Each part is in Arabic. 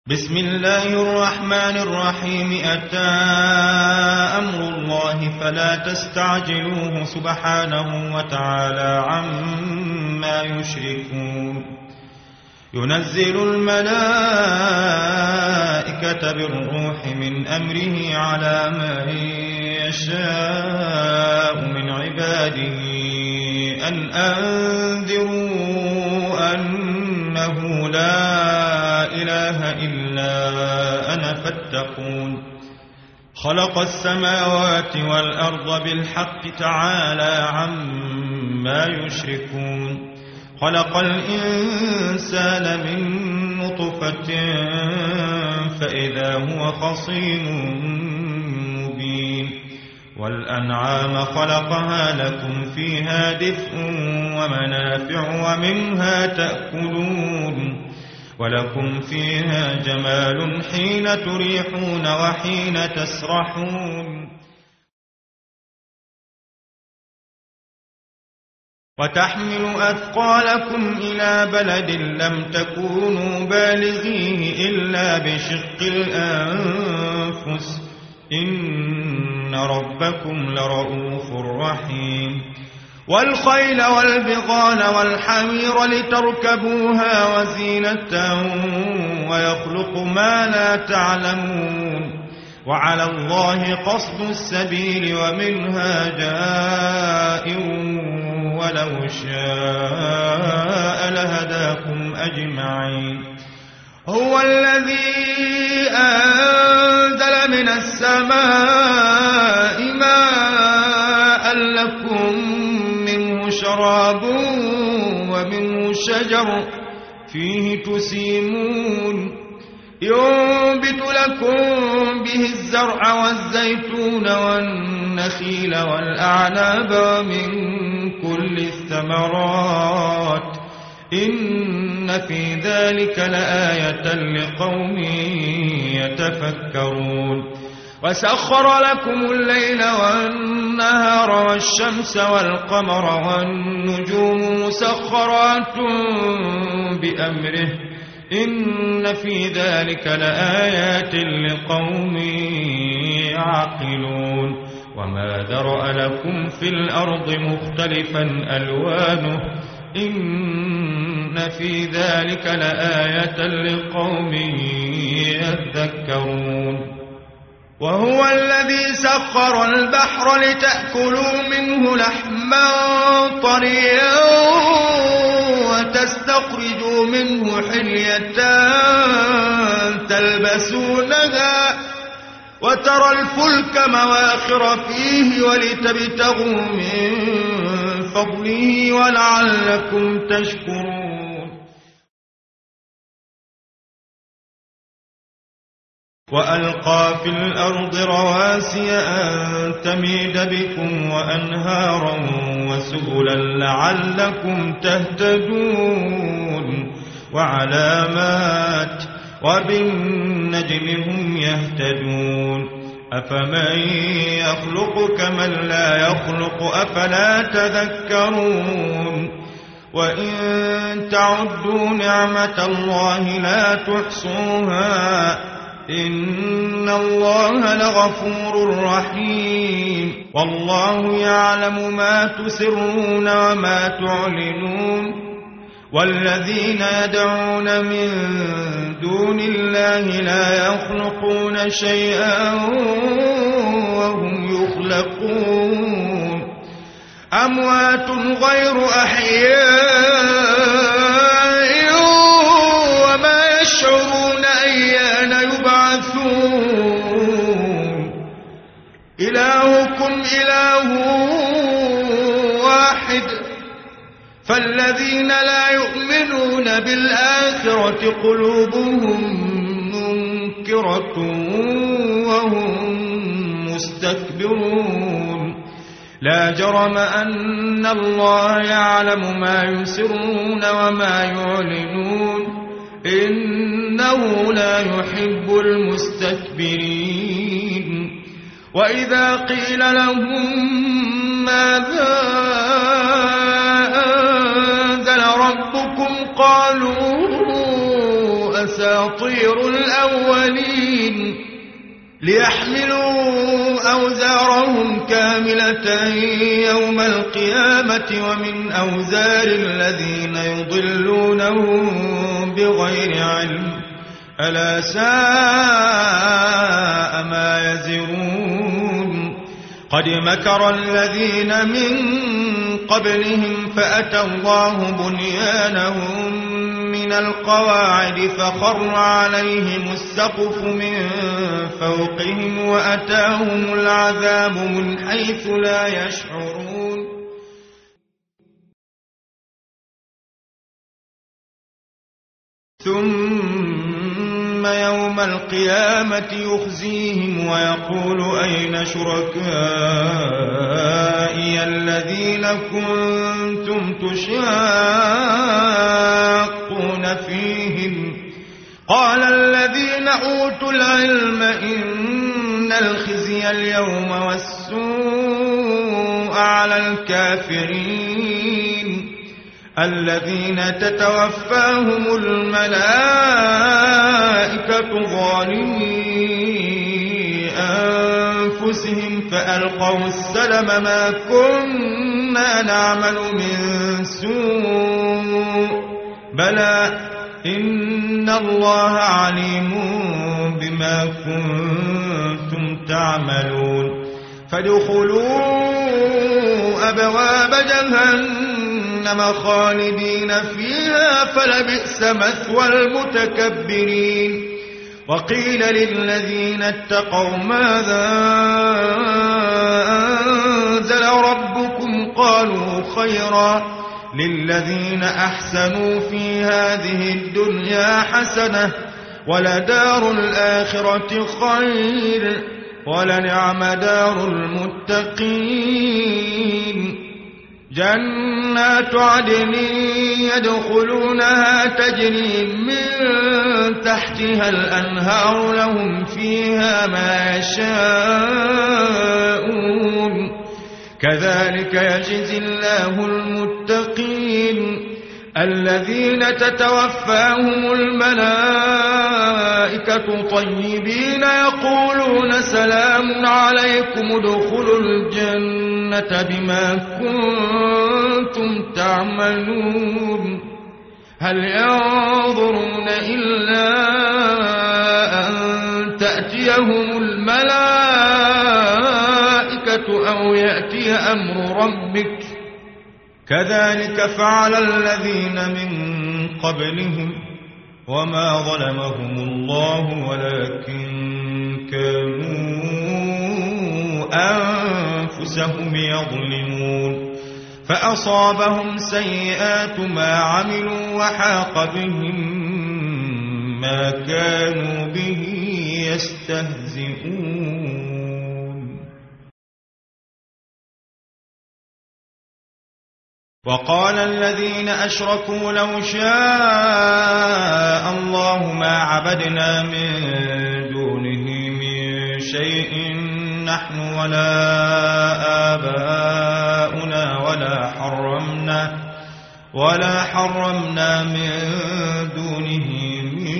بسم الله الرحمن الرحيم. أتى أمر الله فلا تستعجلوه سبحانه وتعالى عما يشركون. ينزل الملائكة بالروح من أمره على من يشاء من عباده أن أنذروا أنه لا إله إلا أنا فاتقون. خلق السماوات والأرض بالحق تعالى عما يشركون. خلق الإنسان من نطفة فإذا هو خصيم مبين. والأنعام خلقها لكم فيها دفء ومنافع ومنها تأكلون ولكم فيها جمال حين تريحون وحين تسرحون. وتحمل أثقالكم إلى بلد لم تكونوا بالغيه إلا بشق الأنفس إن ربكم لرؤوف رحيم. والخيل والبغال والحمير لتركبوها وزينة ويخلق ما لا تعلمون. وعلى الله قصد السبيل ومنها جائر ولو شاء لهداكم أجمعين. هو الذي أنزل من السماء ماء لكم منه شراب ومنه شجر فيه تسيمون. ينبت لكم به الزرع والزيتون والنخيل والأعناب ومن كل الثمرات إن في ذلك لآية لقوم يتفكرون. وسخر لكم الليل والنهار والشمس والقمر والنجوم مسخرات بأمره إن في ذلك لآيات لقوم يعقلون. وما ذرأ لكم في الأرض مختلفا ألوانه إن في ذلك لآية لقوم يذكرون. وهو الذي سخر البحر لتأكلوا منه لحما طريا وتستخرجوا منه حلية تلبسونها وترى الفلك مواخر فيه ولتبتغوا من فضله ولعلكم تشكرون. وألقى في الأرض رواسي أن تميد بكم وأنهارا وسبلا لعلكم تهتدون. وعلامات وبالنجم هم يهتدون. أفمن يخلق كمن لا يخلق أفلا تذكرون. وإن تعدوا نعمة الله لا تحصوها إن الله لغفور رحيم. والله يعلم ما تسرون وما تعلنون. والذين يدعون من دون الله لا يخلقون شيئا وهم يخلقون. أموات غير أحياء وما يشعرون أيان يبعثون. إلهكم إله واحد فالذين لا يؤمنون بالآخرة قلوبهم منكرة وهم مستكبرون. لا جرم أن الله يعلم ما يسرون وما يعلنون إنه لا يحب المستكبرين. وإذا قيل لهم ماذا أنزل ربكم قالوا أساطير الأولين ليحملوا أوزارهم كاملة يوم القيامة ومن أوزار الذين يضلونهم بغير علم ألا ساء ما يزرون قد مكر الذين من قبلهم فأتى الله بنيانهم من القواعد فخر عليهم السقف من فوقهم وأتاهم العذاب من حيث لا يشعرون ثم يوم القيامة يخزيهم ويقول أين شركائي الذين كنتم تشاقون فيهم قال الذين أوتوا العلم إن الخزي اليوم والسوء على الكافرين الذين تتوفاهم الملائكة ظالمي أنفسهم فألقوا السلم ما كنا نعمل من سوء بلى إن الله عليم بما كنتم تعملون فادخلوا أبواب جهنم خالدين فيها فلبئس مثوى المتكبرين وقيل للذين اتقوا ماذا أنزل ربكم قالوا خيرا للذين أحسنوا في هذه الدنيا حسنة ولدار الآخرة خير ولنعم دار المتقين جنات عدن يدخلونها تجري من تحتها الأنهار لهم فيها ما يشاءون كذلك يجزي الله المتقين الذين تتوفاهم الملائكة طيبين يقولون سلام عليكم ادخلوا الجنة بما كنتم تعملون هل ينظرون إلا أن تأتيهم الملائكة أو يأتي أمر ربك كذلك فعل الذين من قبلهم وما ظلمهم الله ولكن كانوا أنفسهم يظلمون فأصابهم سيئات ما عملوا وحاق بهم ما كانوا به يستهزئون وقال الذين أشركوا لو شاء الله ما عبدنا من دونه من شيء نحن ولا آباؤنا ولا حرمنا من دونه من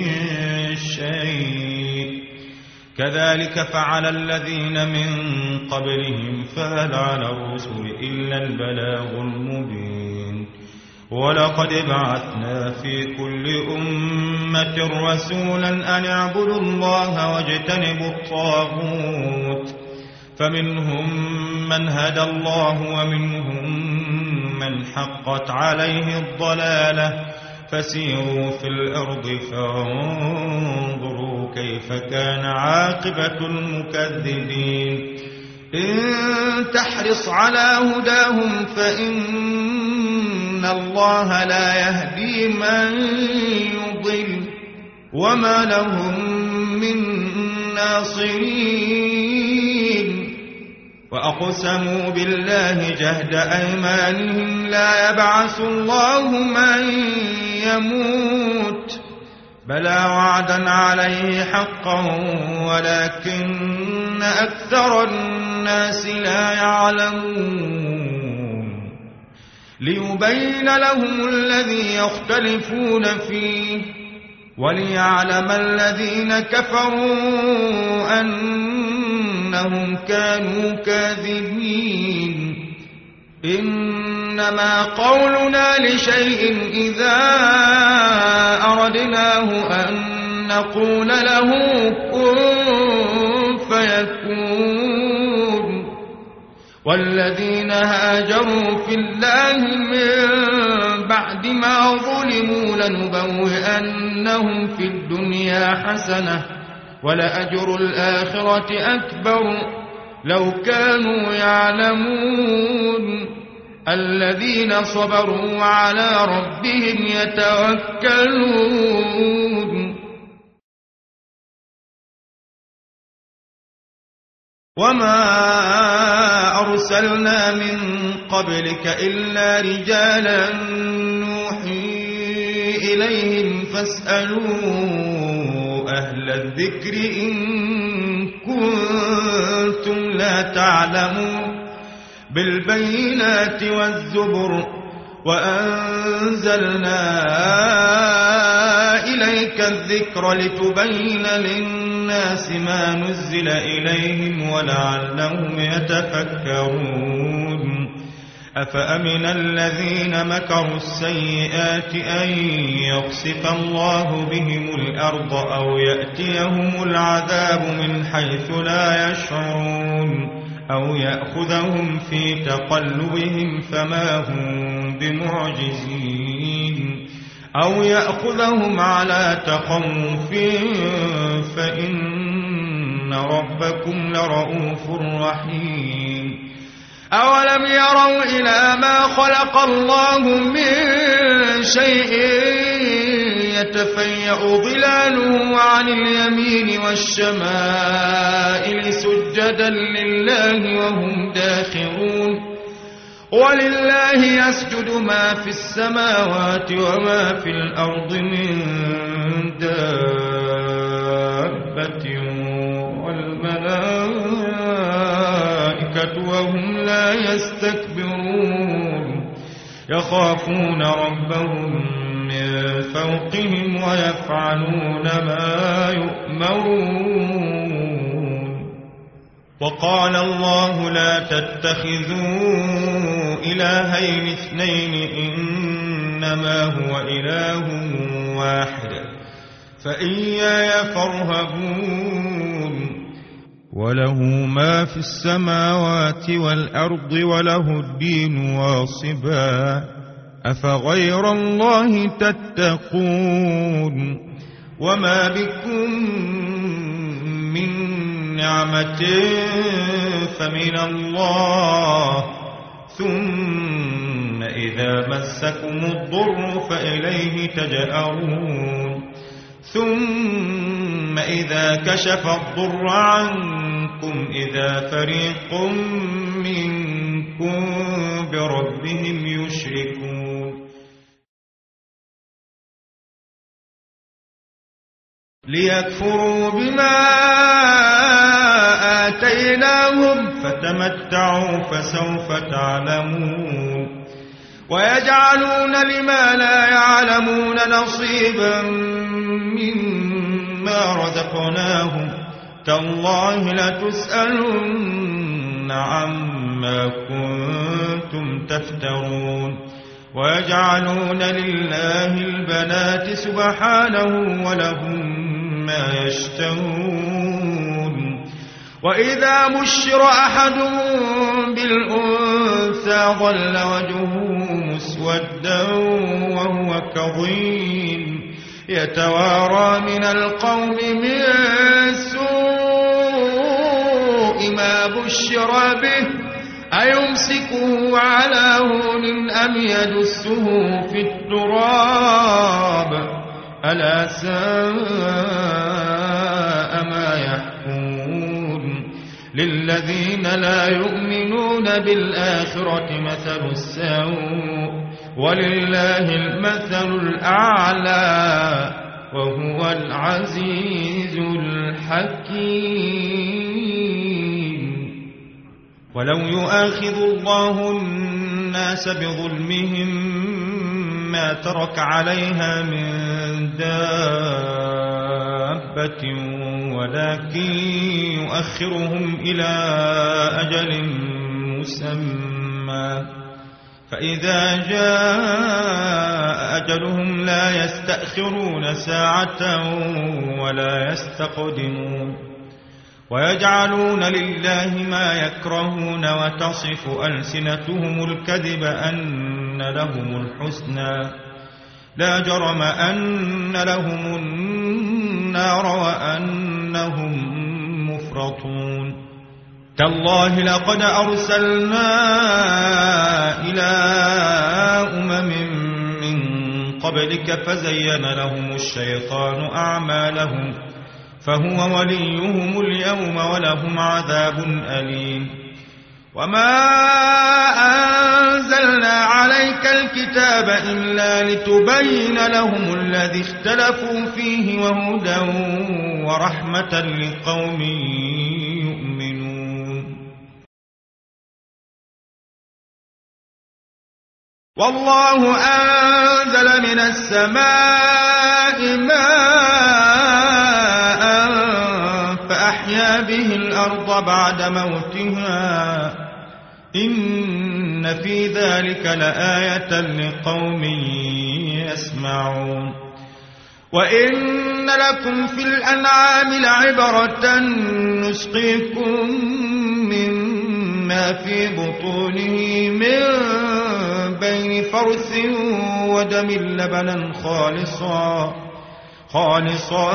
شيء كذلك فعل الذين من قبلهم فهل على الرسل إلا البلاغ المبين ولقد بعثنا في كل أمة رسولا أن اعبدوا الله واجتنبوا الطاغوت فمنهم من هدى الله ومنهم من حقت عليه الضلالة فسيروا في الأرض فانظروا كيف كان عاقبة المكذبين إن تحرص على هداهم فإن الله لا يهدي من يضل وما لهم من ناصرين وأقسموا بالله جهد أيمانهم لا يبعث الله من يموت بلى وعدا عليه حقا ولكن أكثر الناس لا يعلمون ليبين لهم الذي يختلفون فيه وليعلم الذين كفروا أنهم كانوا كاذبين إنما قولنا لشيء إذا أردناه أن نقول له كن فيكون والذين هاجروا في الله من بعد ما ظلموا لنبوئنهم في الدنيا حسنة ولأجر الآخرة أكبر لو كانوا يعلمون الذين صبروا على ربهم يتوكلون وما أرسلنا من قبلك إلا رجالا نوحي إليهم فاسألوا أهل الذكر إن كنتم لا تعلمون بالبينات والزبر وأنزلنا إليك الذكر لتبين للناس ما نزل إليهم ولعلهم يتفكرون أفأمن الذين مكروا السيئات أن يخسف الله بهم الأرض أو يأتيهم العذاب من حيث لا يشعرون أو يأخذهم في تقلبهم فما هم بمعجزين أو يأخذهم على تخوف فإن ربكم لرؤوف رحيم أولم يروا إلى ما خلق الله من شيء يتفيأ ظلاله عن اليمين والشمائل سجدا لله وهم داخرون ولله يسجد ما في السماوات وما في الأرض من دابة والملائكة وهم لا يستكبرون يخافون ربهم من فوقهم ويفعلون ما يؤمرون وقال الله لا تتخذوا إلهين اثنين إنما هو إله واحد فإياي فارهبون وله ما في السماوات والأرض وله الدين واصبا أفغير الله تتقون وما بكم من نعمة فمن الله ثم إذا مسكم الضر فإليه تجأرون ثم إذا كشف الضر عنكم إذا فريق منكم بربهم يشركون ليكفروا بما آتيناهم فتمتعوا فسوف تعلمون ويجعلون لما لا يعلمون نصيبا مما رزقناهم تالله لتسألن عما كنتم تفترون ويجعلون لله البنات سبحانه ولهم ما يشتهون وإذا بشر أحدهم بالأنثى ظل وجهه مسودا وهو كظيم يتوارى من القوم من سوء ما بشر به أيمسكه على هون أم يدسه في التراب ألا ساء ما يحكمون للذين لا يؤمنون بالآخرة مثل السوء ولله المثل الأعلى وهو العزيز الحكيم ولو يؤاخذ الله الناس بظلمهم ما ترك عليها من دابة ولكن يؤخرهم إلى أجل مسمى فإذا جاء أجلهم لا يستأخرون ساعة ولا يستقدمون ويجعلون لله ما يكرهون وتصف ألسنتهم الكذب أن لهم الحسنى لا جرم أن لهم النار وأنهم مفرطون تالله لقد أرسلنا إلى من قبلك فزين لهم الشيطان أعمالهم فهو وليهم اليوم ولهم عذاب أليم وما أنزلنا عليك الكتاب إلا لتبين لهم الذي اختلفوا فيه وهدى ورحمة لقوم يؤمنون والله أنزل من السماء ماء فأحيا به الأرض بعد موتها إن في ذلك لآية لقوم يسمعون وإن لكم في الأنعام لعبرة نسقيكم مما في بطونه من بين فرث ودم لبنا خالصا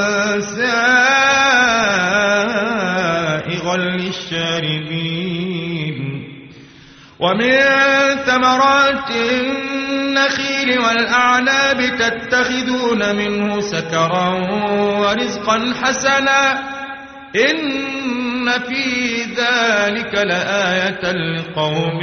سائغا للشاربين ومن ثمرات النخيل والأعناب تتخذون منه سكرا ورزقا حسنا إن في ذلك لآية لقوم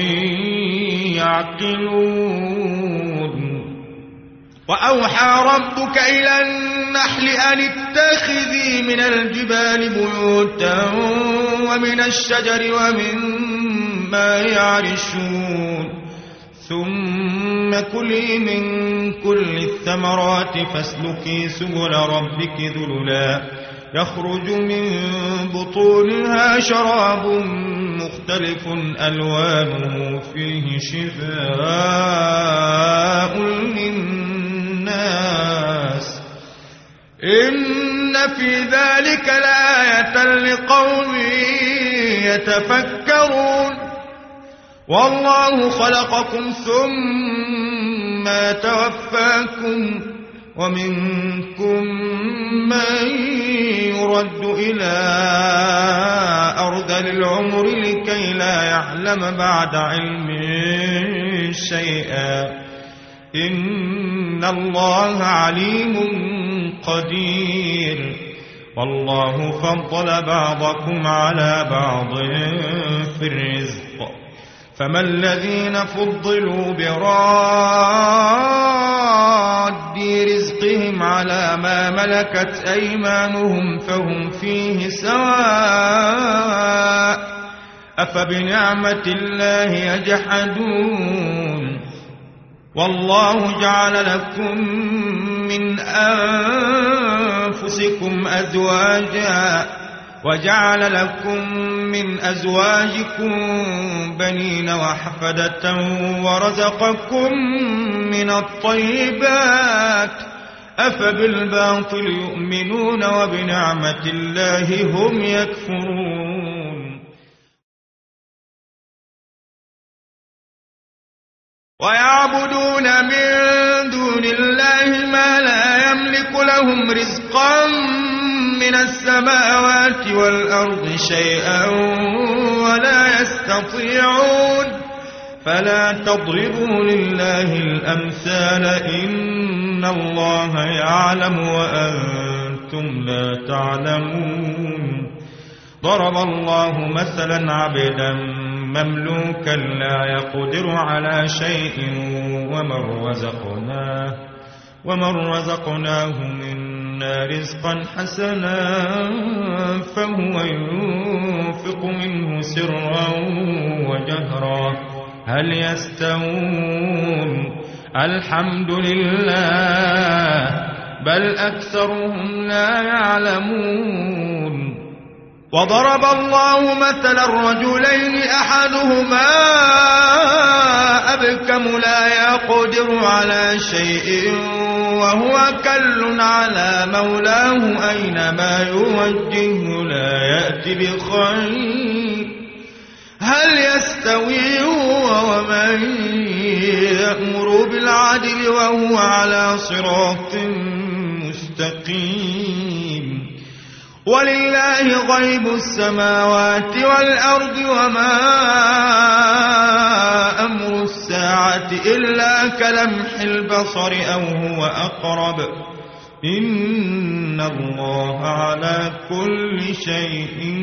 يعقلون وأوحى ربك إلى النحل أن اتخذي من الجبال بيوتا ومن الشجر ومما يعرشون ثم كلي من كل الثمرات فاسلكي سبل ربك ذللا يخرج من بطونها شراب مختلف ألوانه فيه شفاء للناس إن في ذلك لآية لقوم يتفكرون والله خلقكم ثم توفاكم ومنكم من يرد إلى أرذل العمر لكي لا يعلم بعد علم شيئا إن الله عليم قدير والله فضل بعضكم على بعض في الرزق فما الذين فضلوا براد رزقهم على ما ملكت أيمانهم فهم فيه سواء أفبنعمة الله يجحدون والله جعل لكم من أنفسكم أزواجا وجعل لكم من أزواجكم بنين وحفدة ورزقكم من الطيبات أفبالباطل يؤمنون وبنعمة الله هم يكفرون ويعبدون من دون الله ما لا يملك لهم رزقا من السماوات والأرض شيئا ولا يستطيعون فلا تضربوا لله الأمثال إن الله يعلم وأنتم لا تعلمون ضرب الله مثلا عبدا مملوكا لا يقدر على شيء ومن رزقناه منا رزقا حسنا فهو ينفق منه سرا وجهرا هل يستوون الحمد لله بل أكثرهم لا يعلمون وضرب الله مثلا الرجلين أحدهما أبكم لا يقدر على شيء وهو كل على مولاه أينما يوجهه لا يأتي بخير هل يستوي هو ومن يأمر بالعدل وهو على صراط مستقيم ولله غيب السماوات والأرض وما أمر الساعة إلا كلمح البصر أو هو أقرب إن الله على كل شيء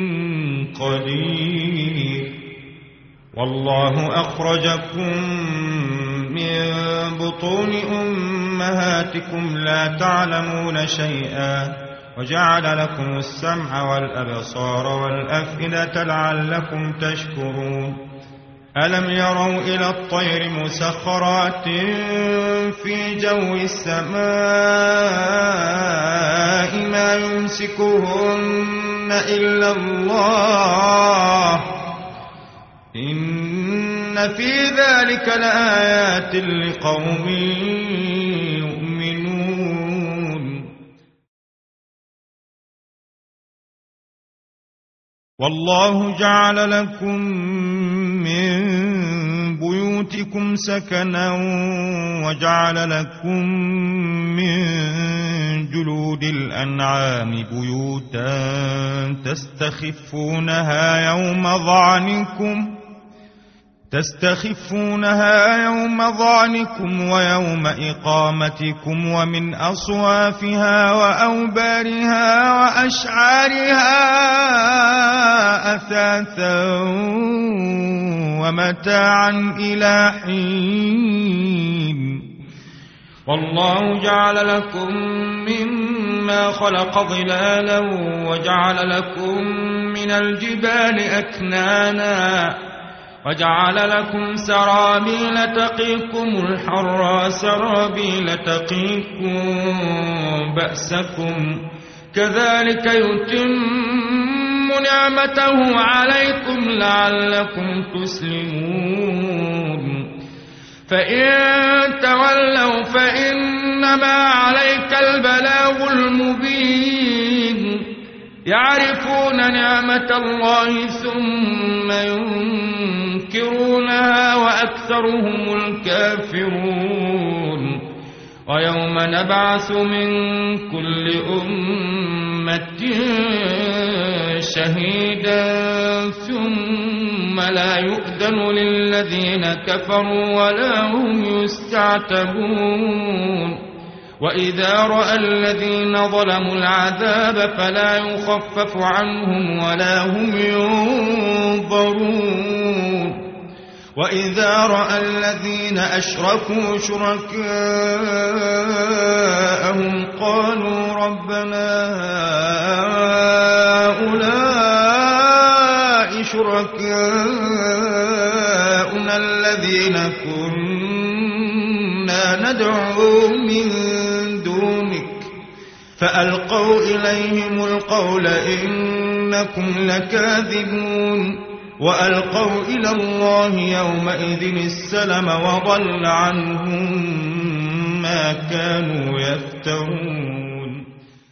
قدير والله أخرجكم من بطون أمهاتكم لا تعلمون شيئا وجعل لكم السمع والأبصار والأفئدة لعلكم تشكرون ألم يروا إلى الطير مسخرات في جو السماء ما يمسكهن إلا الله إن في ذلك لآيات لقوم يؤمنون والله جعل لكم من بيوتكم سكنا وجعل لكم من جلود الأنعام بيوتا تستخفونها يوم ظعنكم ويوم إقامتكم ومن أصوافها وأوبارها وأشعارها أثاثا ومتاعا إلى حين والله جعل لكم مما خلق ظلالا وجعل لكم من الجبال أكنانا وجعل لكم سرابيل تقيكم الحر سرابيل تقيكم بأسكم كذلك يتم نعمته عليكم لعلكم تسلمون فإن تولوا فإنما عليك البلاغ المبين يعرفون نعمة الله ثم ينكرونها وأكثرهم الكافرون ويوم نبعث من كل أمة شهيدا ثم لا يؤذن للذين كفروا ولا هم يستعتبون وإذا رأى الذين ظلموا العذاب فلا يخفف عنهم ولا هم ينظرون وإذا رأى الذين أشركوا شركاءهم قالوا ربنا هؤلاء شركاؤنا الذين كنا ندعو من دونك فألقوا إليهم القول إنكم لكاذبون وألقوا إلى الله يومئذ السلم وضل عنهم ما كانوا يفترون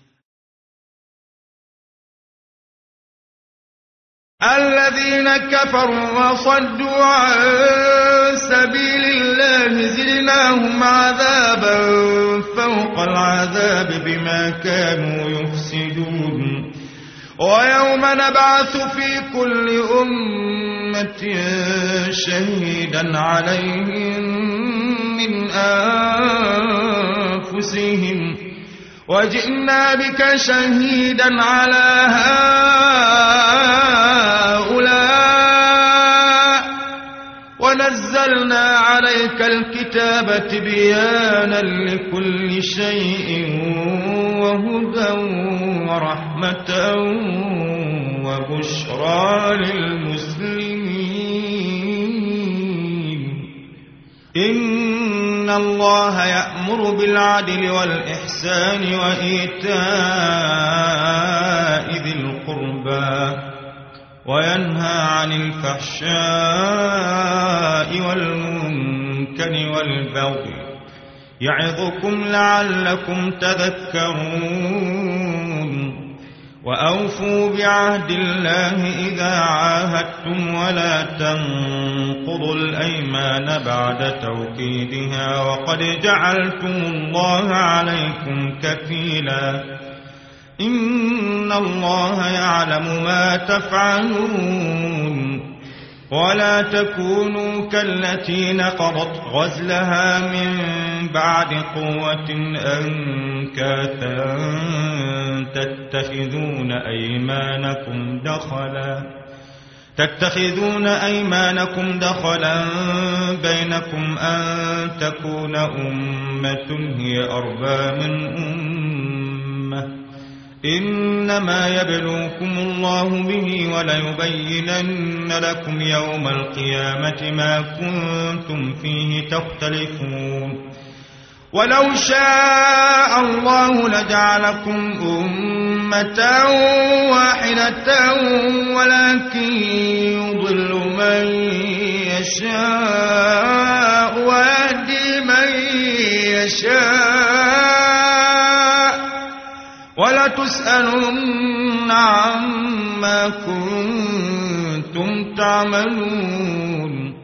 الذين كفروا وصدوا عن سبيل الله زدناهم عذابا فوق العذاب بما كانوا يفسدون ويوم نبعث في كل أمة شهيدا عليهم من أنفسهم وجئنا بك شهيدا على هؤلاء ونزلنا عليك الكتاب تبيانا لكل شيء وهدى ورحمة وبشرى للمسلمين إن الله يأمر بالعدل والإحسان وإيتاء ذي القربى وينهى عن الفحشاء والمنكر والبغي يعظكم لعلكم تذكرون وأوفوا بعهد الله إذا عاهدتم ولا تنقضوا الأيمان بعد توكيدها وقد جعلتم الله عليكم كفيلا إن الله يعلم ما تفعلون ولا تكونوا كالتي نقضت غزلها من بعد قوة أنكاثا تتخذون أيمانكم دخلا بينكم أن تكون أمة هي أربى من أمة إنما يبلوكم الله به وليبينن لكم يوم القيامة ما كنتم فيه تختلفون ولو شاء الله لجعلكم أمة واحدة ولكن يضل من يشاء ويهدي من يشاء ولتسألن عما كنتم تعملون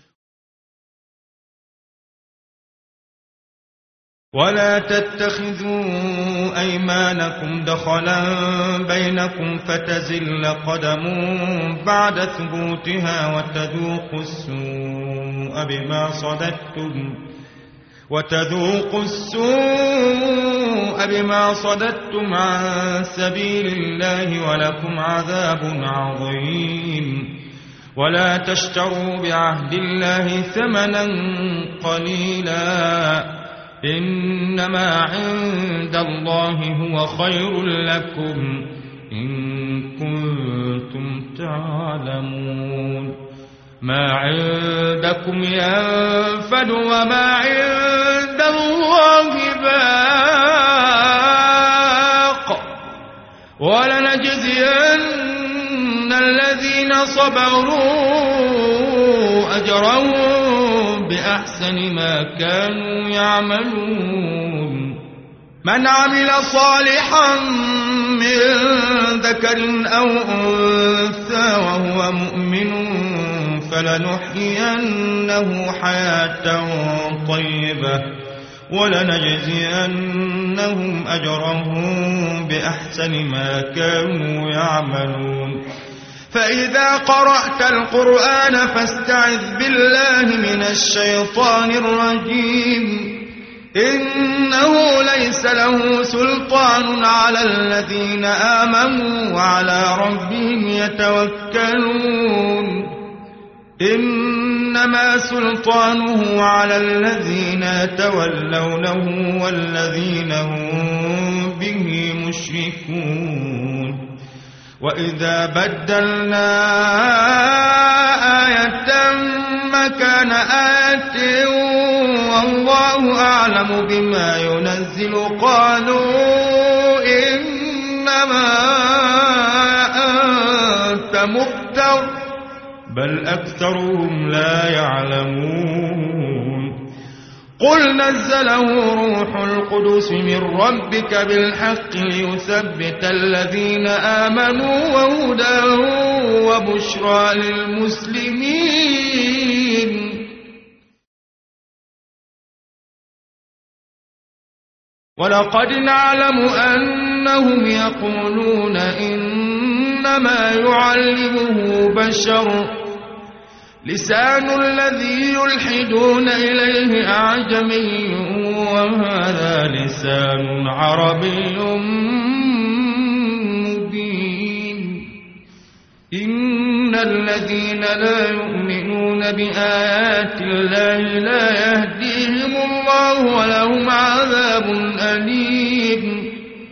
ولا تتخذوا أيمانكم دخلا بينكم فتزل قدم بعد ثبوتها وتذوقوا السوء بما صددتم عن سبيل الله ولكم عذاب عظيم ولا تشتروا بعهد الله ثمنا قليلا إنما عند الله هو خير لكم إن كنتم تعلمون ما عندكم ينفد وما عند الله باق ولنجزين الذين صبروا أجرهم بأحسن ما كانوا يعملون من عمل صالحا من ذكر أو أنثى وهو مؤمن فلنحيينه حياة طيبة ولنجزينهم أجرهم بأحسن ما كانوا يعملون فإذا قرأت القرآن فاستعذ بالله من الشيطان الرجيم إنه ليس له سلطان على الذين آمنوا وعلى ربهم يتوكلون إنما سلطانه على الذين يتولونه والذين هم به مشركون وإذا بدلنا آية مكان آية والله أعلم بما ينزل قالوا إنما أنت مفتر بل أكثرهم لا يعلمون قل نزله روح القدس من ربك بالحق ليثبت الذين آمنوا وهدى وبشرى للمسلمين ولقد نعلم أنهم يقولون إنما يعلمه بشر لسان الذي يلحدون إليه أعجمي وهذا لسان عربي مبين إن الذين لا يؤمنون بآيات الله لا يهديهم الله ولهم عذاب أليم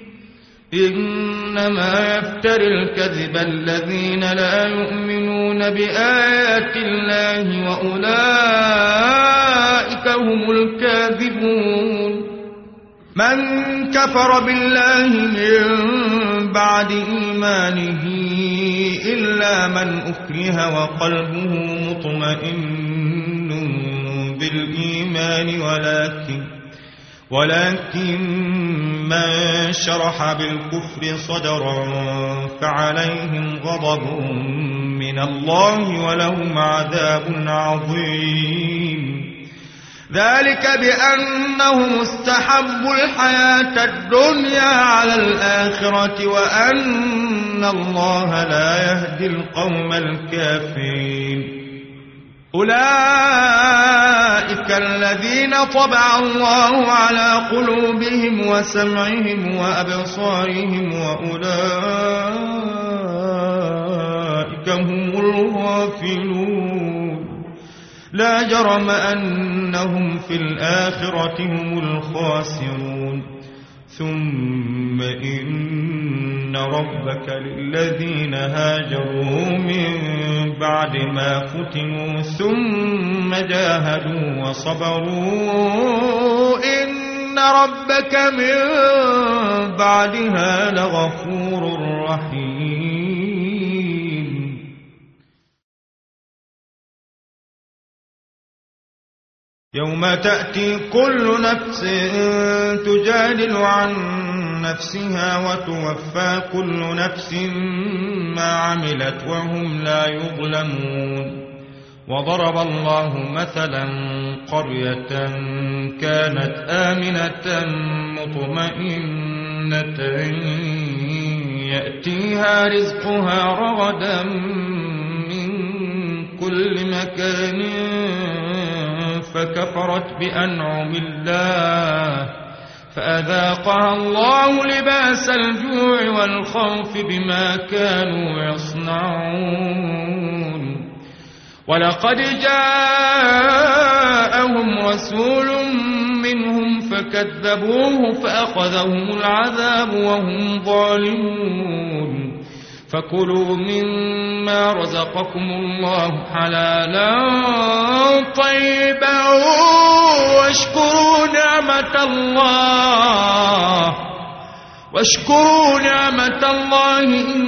إنما يفتر الكذب الذين لا يؤمنون بآيات الله وأولئك هم الكاذبون من كفر بالله من بعد إيمانه إلا من أكره وقلبه مطمئن بالإيمان ولكن من شرح بالكفر صدرا فعليهم غضب من الله ولهم عذاب عظيم ذلك بأنهم استحبوا الحياة الدنيا على الآخرة وأن الله لا يهدي القوم الكافرين أولئك الذين طبع الله على قلوبهم وسمعهم وأبصارهم وأولئك هم الغافلون لا جرم أنهم في الآخرة هم الخاسرون ثم إن ربك للذين هاجروا من بعد ما فتنوا ثم جاهدوا وصبروا إن ربك من بعدها لغفور رحيم يوم تأتي كل نفس تجادل عن نفسها وتوفى كل نفس ما عملت وهم لا يظلمون وضرب الله مثلا قرية كانت آمنة مطمئنة يأتيها رزقها رغدا من كل مكان فكفرت بأنعم الله فأذاقها الله لباس الجوع والخوف بما كانوا يصنعون ولقد جاءهم رسول منهم فكذبوه فأخذهم العذاب وهم ظالمون فكلوا مما رزقكم الله حلالا طيبا واشكروا نعمة الله إن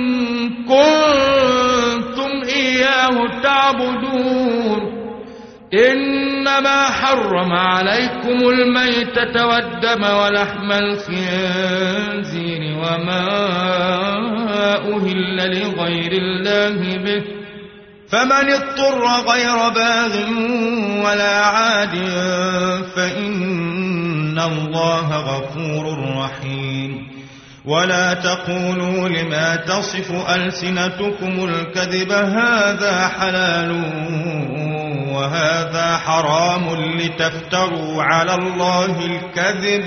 كنتم إياه تعبدون إنما حرم عليكم الميتة والدم ولحم الخنزير وما أهل لغير الله به فمن اضطر غير باغ ولا عاد فإن الله غفور رحيم ولا تقولوا لما تصف ألسنتكم الكذب هذا حلال وهذا حرام لتفتروا على الله الكذب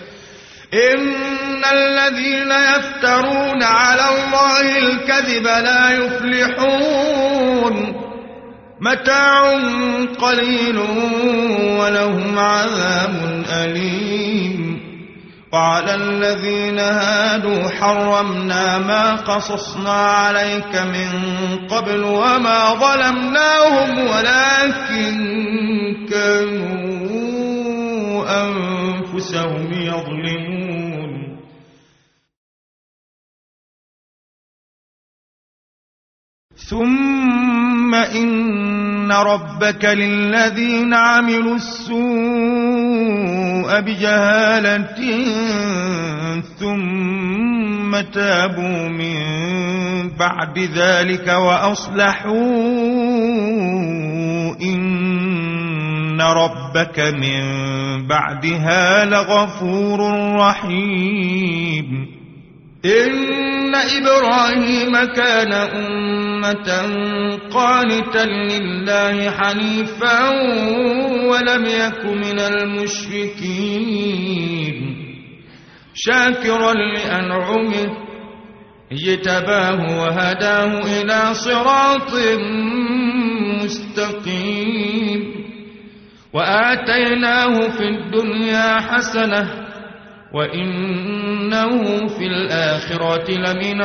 إن الذين يفترون على الله الكذب لا يفلحون متاع قليل ولهم عذاب أليم وعلى الذين هادوا حرمنا ما قصصنا عليك من قبل وما ظلمناهم ولكن كانوا أنفسهم يظلمون ثم إن ربك للذين عملوا السوء بجهالة ثم تابوا من بعد ذلك وأصلحوا إن ربك من بعدها لغفور رحيم إن إبراهيم كان أمة قانتا لله حنيفا ولم يك من المشركين شاكرا لأنعمه اجتباه وهداه إلى صراط مستقيم وآتيناه في الدنيا حسنة وإنه في الآخرة لمن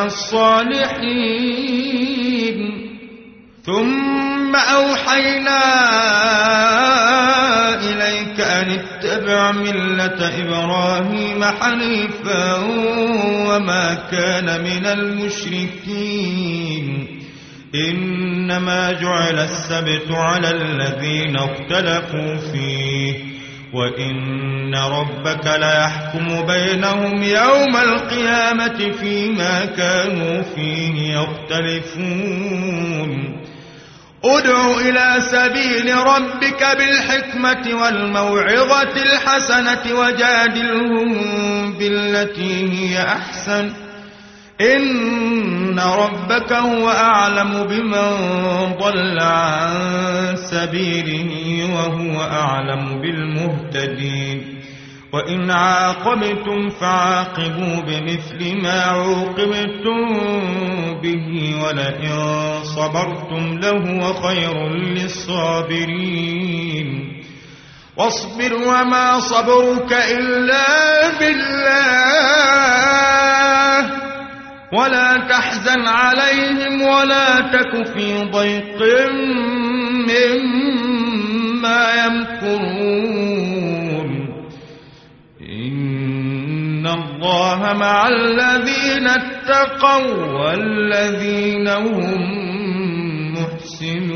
الصالحين ثم أوحينا إليك أن اتبع ملة إبراهيم حنيفا وما كان من المشركين إنما جعل السبت على الذين اختلفوا فيه وإن ربك ليحكم بينهم يوم القيامة فيما كانوا فيه يختلفون ادع إلى سبيل ربك بالحكمة والموعظة الحسنة وجادلهم بالتي هي أحسن إن ربك هو أعلم بمن ضل عن سبيله وهو أعلم بالمهتدين وإن عاقبتم فعاقبوا بمثل ما عوقبتم به ولئن صبرتم لهو خير للصابرين واصبر وما صبرك إلا بالله ولا تحزن عليهم ولا تك في ضيق مما يمكرون إن الله مع الذين اتقوا والذين هم محسنون